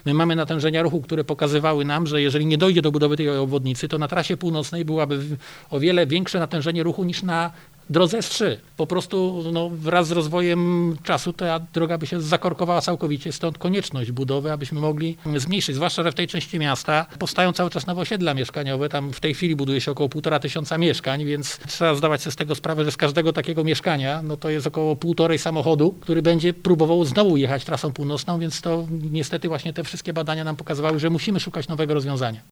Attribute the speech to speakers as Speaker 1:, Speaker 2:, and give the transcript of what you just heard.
Speaker 1: My mamy natężenia ruchu, które pokazywały nam, że jeżeli nie dojdzie do budowy tej obwodnicy, to na trasie północnej byłaby o wiele większe natężenie ruchu niż na drodze S3. Po prostu wraz z rozwojem czasu ta droga by się zakorkowała całkowicie, stąd konieczność budowy, abyśmy mogli zmniejszyć, zwłaszcza, że w tej części miasta powstają cały czas nowe osiedla mieszkaniowe, tam w tej chwili buduje się około 1500 mieszkań, więc trzeba zdawać sobie z tego sprawę, że z każdego takiego mieszkania, to jest około 1,5 samochodu, który będzie próbował znowu jechać trasą północną, więc to niestety właśnie te wszystkie badania nam pokazywały, że musimy szukać nowego rozwiązania.